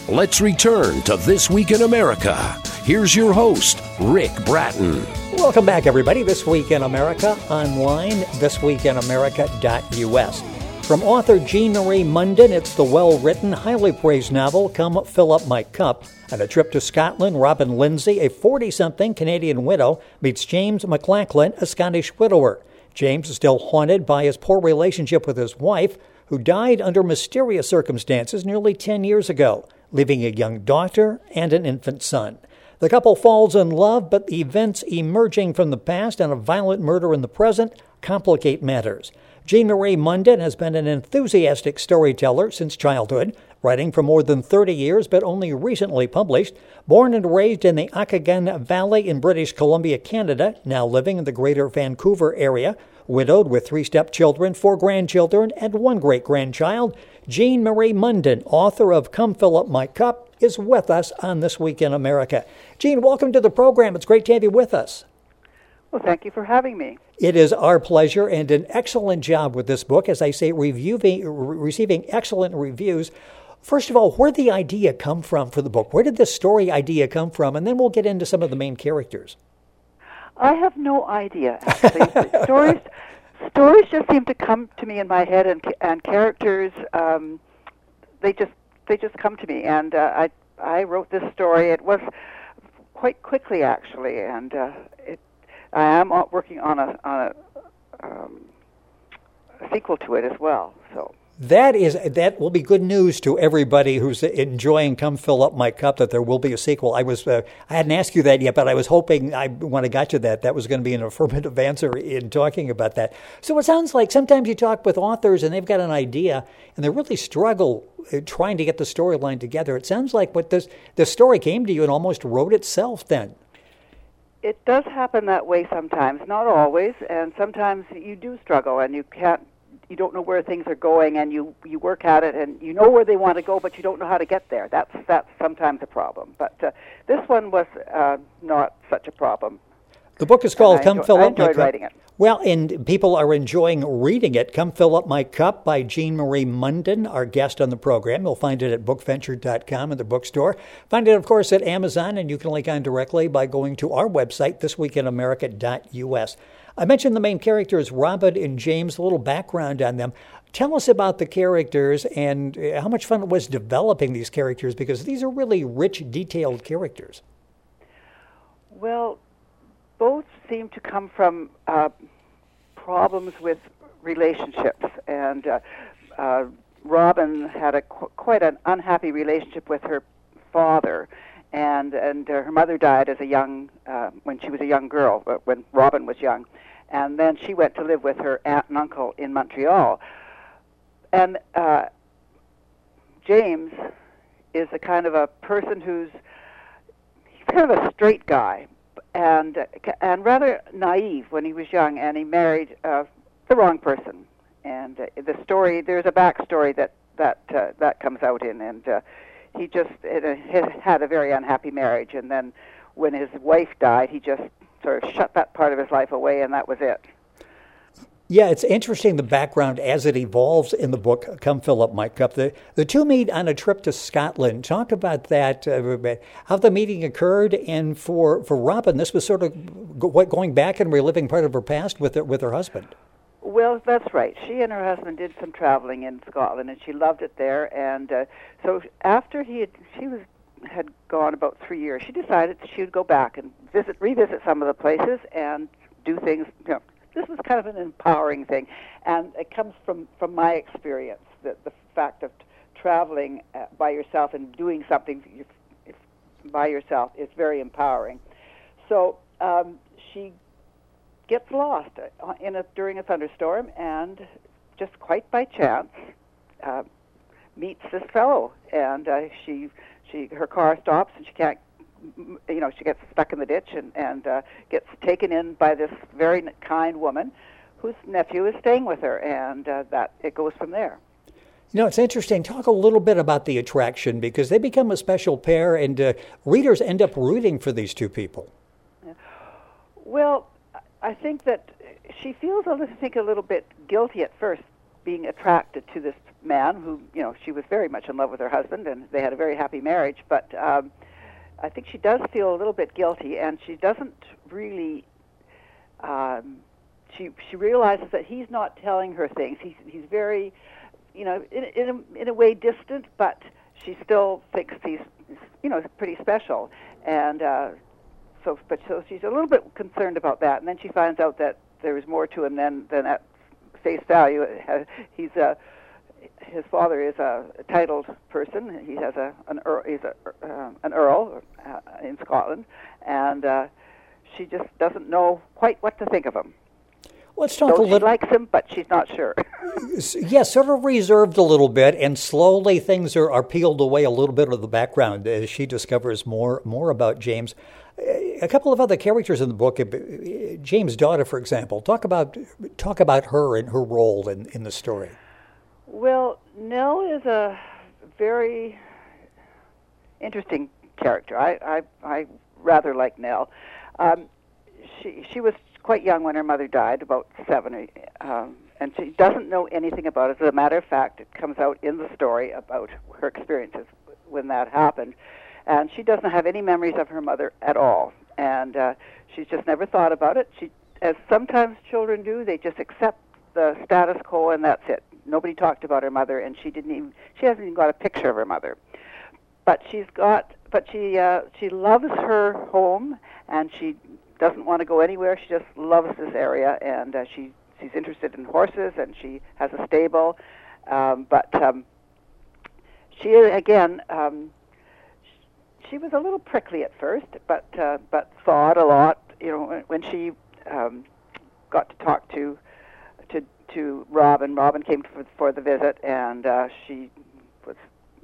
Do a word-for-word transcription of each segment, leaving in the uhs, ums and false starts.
Let's return to This Week in America. Here's your host, Rick Bratton. Welcome back, everybody. This Week in America, online, this week in america dot u s. From author Jean Marie Munden, it's the well-written, highly praised novel, Come Fill Up My Cup. On a trip to Scotland, Robin Lindsay, a forty-something Canadian widow, meets James McLachlan, a Scottish widower. James is still haunted by his poor relationship with his wife, who died under mysterious circumstances nearly ten years ago, leaving a young daughter and an infant son. The couple falls in love, but the events emerging from the past and a violent murder in the present complicate matters. Jean Marie Munden has been an enthusiastic storyteller since childhood, writing for more than thirty years but only recently published. Born and raised in the Okanagan Valley in British Columbia, Canada, now living in the greater Vancouver area, widowed with three stepchildren, four grandchildren, and one great-grandchild, Jean Marie Munden, author of Come Fill Up My Cup, is with us on This Week in America. Jean, welcome to the program. It's great to have you with us. Well, thank you for having me. It is our pleasure, and an excellent job with this book. As I say, reviewing, receiving excellent reviews. First of all, where did the idea come from for the book? Where did this story idea come from? And then we'll get into some of the main characters. I have no idea, actually. stories stories just seem to come to me in my head, and and characters, um, they just they just come to me. And uh, I I wrote this story. It was quite quickly, actually, and uh, it. I am working on a on a, um, a sequel to it as well. So that is that will be good news to everybody who's enjoying Come Fill Up My Cup, that there will be a sequel. I was uh, I hadn't asked you that yet, but I was hoping I when I got to that that was going to be an affirmative answer in talking about that. So it sounds like sometimes you talk with authors and they've got an idea and they really struggle trying to get the storyline together. It sounds like what this this story came to you and almost wrote itself then. It does happen that way sometimes, not always, and sometimes you do struggle and you can't, you don't know where things are going, and you, you work at it and you know where they want to go, but you don't know how to get there. That's that's sometimes a problem. But uh, this one was uh, not such a problem. The book is called Come enjoy, Fill I Up My Cup. enjoyed writing it. Well, and people are enjoying reading it. Come Fill Up My Cup by Jean Marie Munden, our guest on the program. You'll find it at book venture dot com in the bookstore. Find it, of course, at Amazon, and you can link on directly by going to our website, this week in america dot u s. I mentioned the main characters, Robin and James, a little background on them. Tell us about the characters and how much fun it was developing these characters, because these are really rich, detailed characters. Well, both seem to come from uh, problems with relationships, and uh, uh, Robin had a qu- quite an unhappy relationship with her father, and and uh, her mother died as a young uh, when she was a young girl, when Robin was young, and then she went to live with her aunt and uncle in Montreal, and uh, James is a kind of a person who's he's kind of a straight guy. And and rather naive when he was young, and he married uh, the wrong person. And uh, the story, there's a backstory that that uh, that comes out in, and uh, he just it, uh, had a very unhappy marriage. And then when his wife died, he just sort of shut that part of his life away, and that was it. Yeah, it's interesting, the background as it evolves in the book, Come Fill Up My Cup. The the two meet on a trip to Scotland. Talk about that, uh, how the meeting occurred, and for, for Robin, this was sort of going back and reliving part of her past with her, with her husband. Well, that's right. She and her husband did some traveling in Scotland, and she loved it there. And uh, so after he had, she was had gone about three years, she decided she would go back and visit, revisit some of the places and do things, you know. This was kind of an empowering thing, and it comes from, from my experience, that the fact of t- traveling uh, by yourself and doing something if, if by yourself is very empowering. So um, she gets lost uh, in a, during a thunderstorm, and just quite by chance uh, meets this fellow, and uh, she she her car stops, and she can't. You know, she gets stuck in the ditch and, and uh, gets taken in by this very kind woman whose nephew is staying with her, and uh, that it goes from there. You know, it's interesting. Talk a little bit about the attraction, because they become a special pair, and uh, readers end up rooting for these two people. Yeah. Well, I think that she feels, I think, a little bit guilty at first being attracted to this man who, you know, she was very much in love with her husband, and they had a very happy marriage. But um, I think she does feel a little bit guilty, and she doesn't really. Um, she she realizes that he's not telling her things. He's he's very, you know, in in a, in a way distant, but she still thinks he's, you know, pretty special, and uh, so but so she's a little bit concerned about that. And then she finds out that there is more to him than than at face value. He's a his father is a titled person. He has a an earl, he's a, uh, an earl uh, in Scotland, and uh, she just doesn't know quite what to think of him. Let's talk so a little. She likes him, but she's not sure. Yes, sort of reserved a little bit, and slowly things are, are peeled away a little bit of the background as she discovers more more about James. A couple of other characters in the book, James' daughter, for example. Talk about talk about her and her role in, in the story. Well, Nell is a very interesting character. I I, I rather like Nell. Um, she she was quite young when her mother died, about seven, um, and she doesn't know anything about it. As a matter of fact, it comes out in the story about her experiences when that happened. And she doesn't have any memories of her mother at all. And uh, she's just never thought about it. She, as sometimes children do, they just accept the status quo, and that's it. Nobody talked about her mother, and she didn't even. She hasn't even got a picture of her mother. But she's got. But she uh, she loves her home, and she doesn't want to go anywhere. She just loves this area, and uh, she she's interested in horses, and she has a stable. Um, but um, she again. Um, She was a little prickly at first, but uh, but thawed a lot. You know, when she um, got to talk to to to Robin. Robin came for, for the visit, and uh, she was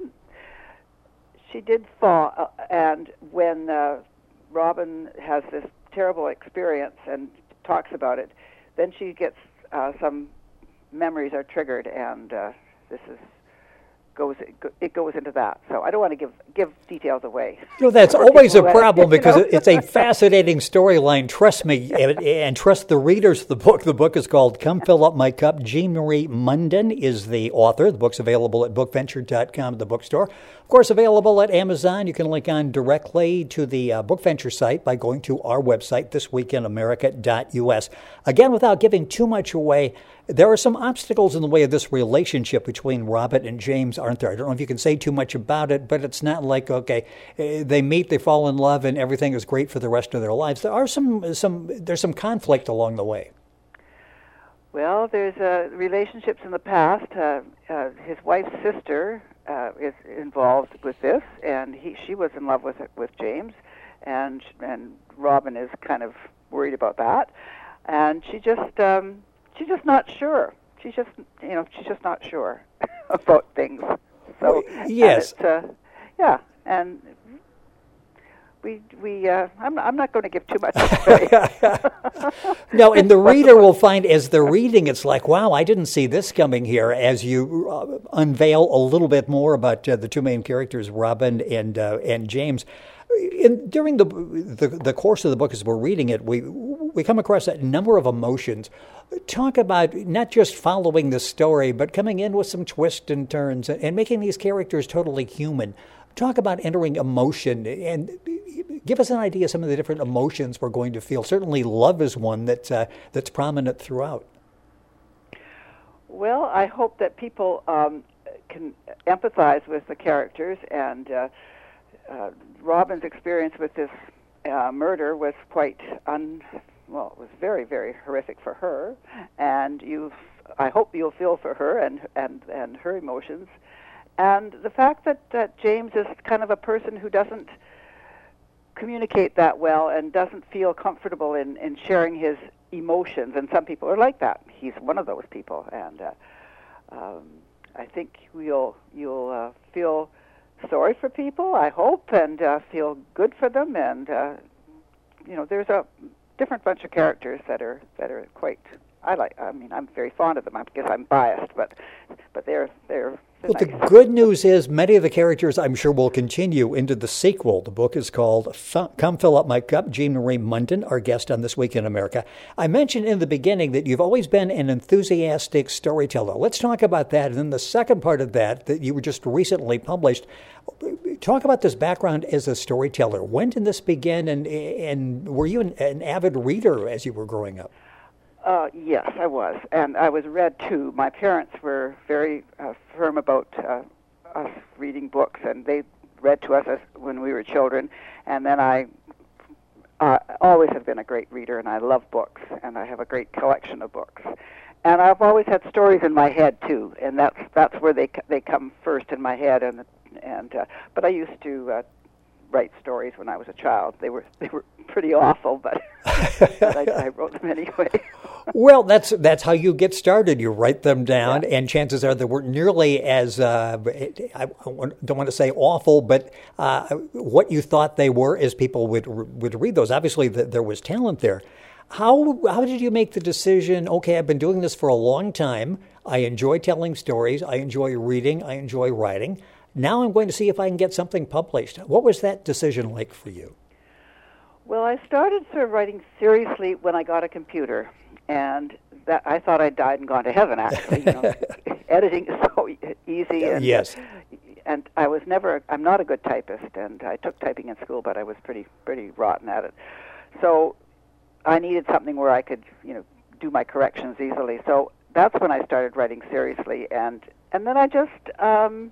she did thaw. Uh, and when uh, Robin has this terrible experience and talks about it, then she gets uh, some memories are triggered, and uh, this is. Goes it goes into that. So I don't want to give give details away. You know, that's always a problem because you know? It's a fascinating storyline. Trust me, and, and trust the readers of the book. The book is called Come Fill Up My Cup. Jean Marie Munden is the author. The book's available at book venture dot com, the bookstore. Of course, available at Amazon. You can link on directly to the uh, BookVenture site by going to our website, this week in america dot u s. Again, without giving too much away, there are some obstacles in the way of this relationship between Robin and James, aren't there? I don't know if you can say too much about it, but it's not like, okay, they meet, they fall in love, and everything is great for the rest of their lives. There are some, some there's some conflict along the way. Well, there's uh, relationships in the past. Uh, uh, his wife's sister uh, is involved with this, and he, she was in love with with James, and and Robin is kind of worried about that, and she just. Um, She's just not sure. She's just, you know, she's just not sure about things. So well, yes, and uh, yeah, and we we uh, I'm I'm not going to give too much away. No, and the reader will find as they're reading, it's like, wow, I didn't see this coming here. As you uh, unveil a little bit more about uh, the two main characters, Robin and uh, and James. In, during the, the the course of the book, as we're reading it, we we come across a number of emotions. Talk about not just following the story, but coming in with some twists and turns and, and making these characters totally human. Talk about entering emotion and give us an idea of some of the different emotions we're going to feel. Certainly, love is one that's uh, that's prominent throughout. Well, I hope that people um, can empathize with the characters and. Uh, Uh, Robin's experience with this uh, murder was quite un. Well, it was very, very horrific for her, and you. I hope you'll feel for her and and and her emotions, and the fact that that James is kind of a person who doesn't communicate that well and doesn't feel comfortable in in sharing his emotions, and some people are like that. He's one of those people, and uh, um, I think you'll you'll uh, feel. Sorry for people, I hope, and uh, feel good for them. And uh, you know, there's a different bunch of characters that are that are quite. I like. I mean, I'm very fond of them. I guess I'm biased, but but they're they're They're Well, nice. the good news is many of the characters, I'm sure, will continue into the sequel. The book is called F- Come Fill Up My Cup. Jean Marie Munden, our guest on This Week in America. I mentioned in the beginning that you've always been an enthusiastic storyteller. Let's talk about that. And then the second part of that, that you were just recently published, talk about this background as a storyteller. When did this begin, and, and were you an, an avid reader as you were growing up? Uh, yes, I was, and I was read too. My parents were very uh, firm about uh, us reading books, and they read to us as, when we were children. And then I uh, always have been a great reader, and I love books, and I have a great collection of books. And I've always had stories in my head too, and that's that's where they they come first in my head. And and uh, but I used to uh, write stories when I was a child. They were they were pretty awful, but, but I, I wrote them anyway. Well, that's that's how you get started. You write them down, Yeah. and chances are they weren't nearly as, uh, I don't want to say awful, but uh, what you thought they were as people would would read those. Obviously, the, there was talent there. How how did you make the decision, okay, I've been doing this for a long time. I enjoy telling stories. I enjoy reading. I enjoy writing. Now I'm going to see if I can get something published. What was that decision like for you? Well, I started sort of writing seriously when I got a computer, and that I thought I'd died and gone to heaven. Actually, you know, editing is so e- easy. And, Yes. And I was never. I'm not a good typist, and I took typing in school, but I was pretty pretty rotten at it. So I needed something where I could, you know, do my corrections easily. So that's when I started writing seriously, and and then I just. Um,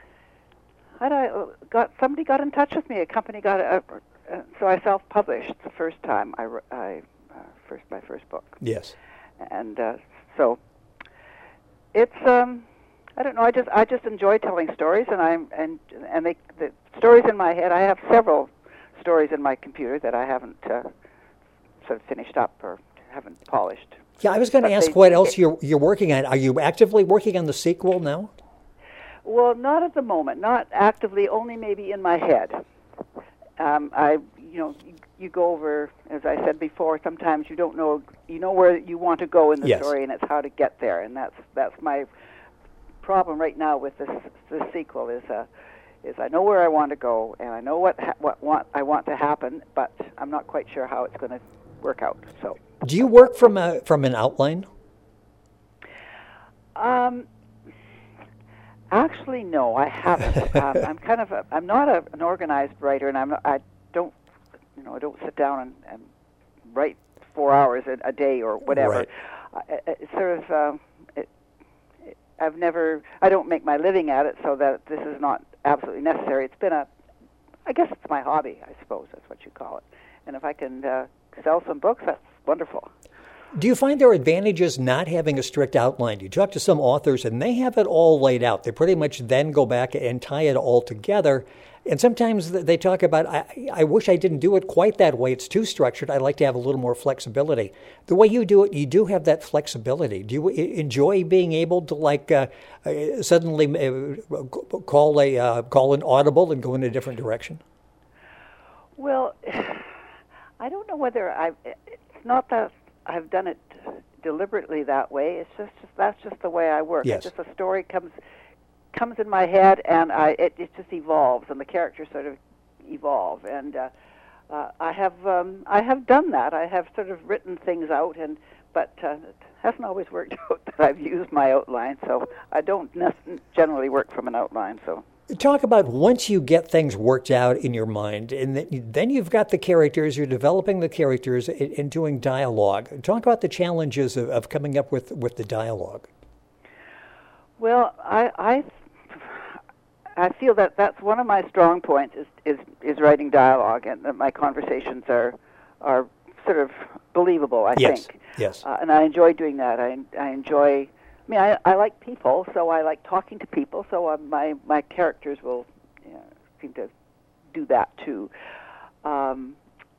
I got somebody got in touch with me. A company got a, uh, so I self-published the first time I, I uh, first my first book. Yes. And uh, so it's um, I don't know. I just I just enjoy telling stories, and I'm and and they, the stories in my head. I have several stories in my computer that I haven't uh, sort of finished up or haven't polished. Yeah, I was going to But ask they- what else you're you're working on. Are you actively working on the sequel now? Well, not at the moment. Not actively. Only maybe in my head. Um, I, you know, you, you go over, as I said before. Sometimes you don't know. You know where you want to go in the Yes. story, and it's how to get there. And that's that's my problem right now with this this sequel. Is uh, is I know where I want to go, and I know what ha- what want I want to happen, but I'm not quite sure how it's going to work out. So. Do you work from a from an outline? Um. Actually, no, I haven't. um, I'm kind of a, I'm not a, an organized writer, and I'm not, I don't, you know, I don't sit down and, and write four hours a, a day or whatever. Right. Uh, it's sort of, um, it, it, I've never, I don't make my living at it, so that this is not absolutely necessary. It's been a, I guess it's my hobby, I suppose that's what you call it. And if I can uh, sell some books, that's wonderful. Do you find there are advantages not having a strict outline? You talk to some authors and they have it all laid out. They pretty much then go back and tie it all together. And sometimes they talk about, I, I wish I didn't do it quite that way. It's too structured. I'd like to have a little more flexibility. The way you do it, you do have that flexibility. Do you enjoy being able to like uh, uh, suddenly uh, call a uh, call an audible and go in a different direction? Well, I don't know whether I. It's not that I've done it deliberately that way. It's just, just that's just the way I work. Yes. It's just a story comes comes in my head, and I it, it just evolves, and the characters sort of evolve. And uh, uh, I have um, I have done that. I have sort of written things out, and but uh, it hasn't always worked out that I've used my outline. So I don't nec- generally work from an outline. So. Talk about once you get things worked out in your mind, and then you've got the characters, you're developing the characters and doing dialogue. Talk about the challenges of, of coming up with, with the dialogue. Well, I, I I feel that that's one of my strong points is is, is writing dialogue, and that my conversations are are sort of believable, I Yes, think. yes. Uh, and I enjoy doing that. I I enjoy. I mean, I, I like people, so I like talking to people. So uh, my my characters will you know, seem to do that too. Um,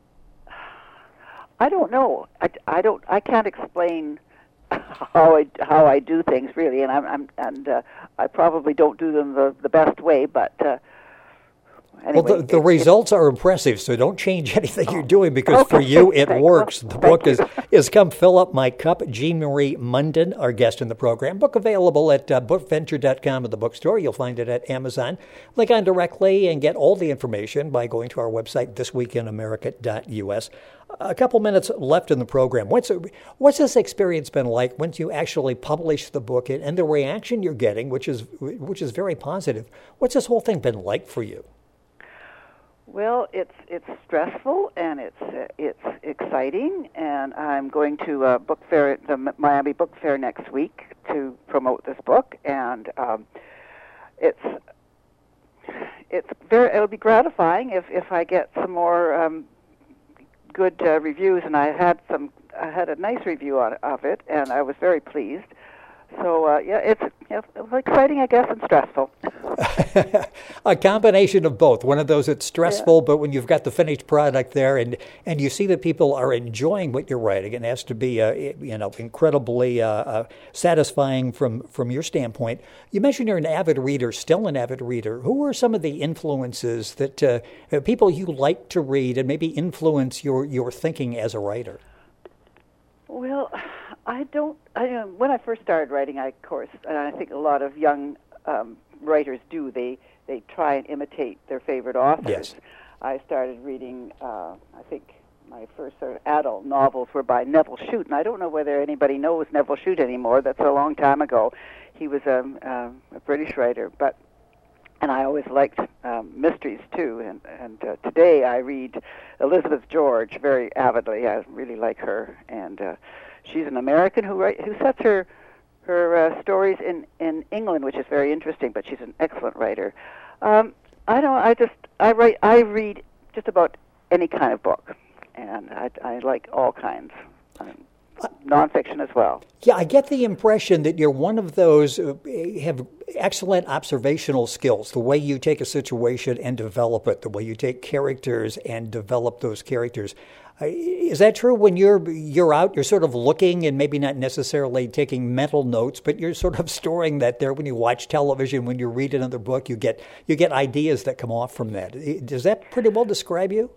I don't know. I, I don't. I can't explain how I how I do things really, and I'm, I'm and uh, I probably don't do them the, the best way. But uh, Anyway, well, the, the it, results are impressive, so don't change anything oh, you're doing because okay. for you it Thank works. you. The Thank book you. is, is Come Fill Up My Cup. Jean Marie Munden, our guest in the program. Book available at uh, book venture dot com in the bookstore. You'll find it at Amazon. Link on directly and get all the information by going to our website, this week in america dot u s. A couple minutes left in the program. What's what's this experience been like once you actually publish the book and the reaction you're getting, which is which is very positive? What's this whole thing been like for you? Well, it's it's stressful and it's uh, it's exciting, and I'm going to a book fair at the Miami Book Fair next week to promote this book, and um, it's it's very it'll be gratifying if, if I get some more um, good uh, reviews, and I had some I had a nice review on, of it, and I was very pleased. So, uh, yeah, it's, it's exciting, I guess, and stressful. A combination of both. One of those that's stressful, yeah. But when you've got the finished product there and, and you see that people are enjoying what you're writing, it has to be uh, you know, incredibly uh, uh, satisfying from, from your standpoint. You mentioned you're an avid reader, still an avid reader. Who are some of the influences that uh, people you like to read and maybe influence your, your thinking as a writer? Well, I don't. I, uh, when I first started writing, I, of course, and I think a lot of young um, writers do. They they try and imitate their favorite authors. Yes. I started reading. Uh, I think my first sort of adult novels were by Neville Shute, and I don't know whether anybody knows Neville Shute anymore. That's a long time ago. He was a, um, a British writer, but and I always liked um, mysteries too. And and uh, today I read Elizabeth George very avidly. I really like her, and uh, she's an American who write, who sets her her uh, stories in, in England, which is very interesting. But she's an excellent writer. Um, I don't. I just I write. I read just about any kind of book, and I, I like all kinds. Um, nonfiction as well. Yeah, I get the impression that you're one of those who have excellent observational skills, the way you take a situation and develop it, the way you take characters and develop those characters. Uh, is that true when you're you're out, you're sort of looking and maybe not necessarily taking mental notes, but you're sort of storing that there when you watch television, when you read another book, you get you get ideas that come off from that. Does that pretty well describe you?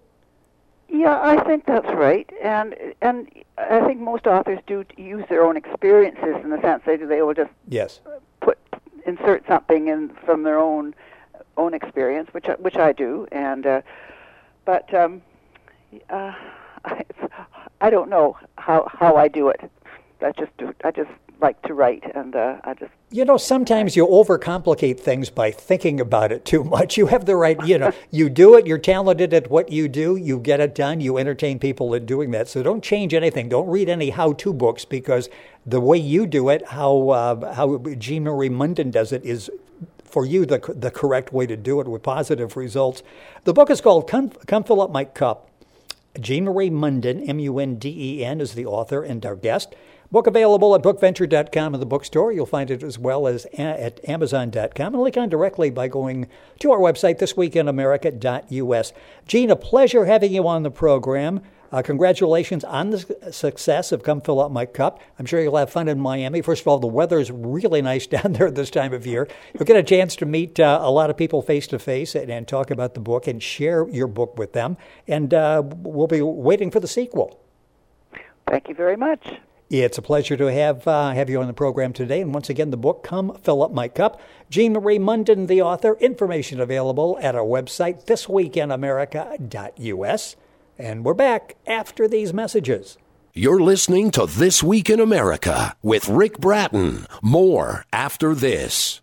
Yeah, I think that's right, and and I think most authors do use their own experiences in the sense they they will just yes put insert something in from their own own experience, which I, which I do, and uh, but um, uh, I, I don't know how how I do it. I just do I just like to write, and uh, I just. You know, sometimes you overcomplicate things by thinking about it too much. You have the right, you know, you do it, you're talented at what you do, you get it done, you entertain people in doing that. So don't change anything. Don't read any how-to books because the way you do it, how uh, how Jean Marie Munden does it is for you the the correct way to do it with positive results. The book is called Come, Come Fill Up My Cup. Jean Marie Munden, M U N D E N, is the author and our guest. Book available at book venture dot com in the bookstore. You'll find it as well as at amazon dot com. And link on directly by going to our website, this week in america dot u s. Jean, a pleasure having you on the program. Uh, congratulations on the success of Come Fill Up My Cup. I'm sure you'll have fun in Miami. First of all, the weather's really nice down there this time of year. You'll get a chance to meet uh, a lot of people face-to-face and, and talk about the book and share your book with them. And uh, we'll be waiting for the sequel. Thank you very much. It's a pleasure to have uh, have you on the program today. And once again, the book, Come Fill Up My Cup. Jean Marie Munden, the author. Information available at our website, this week in america dot u s. And we're back after these messages. You're listening to This Week in America with Rick Bratton. More after this.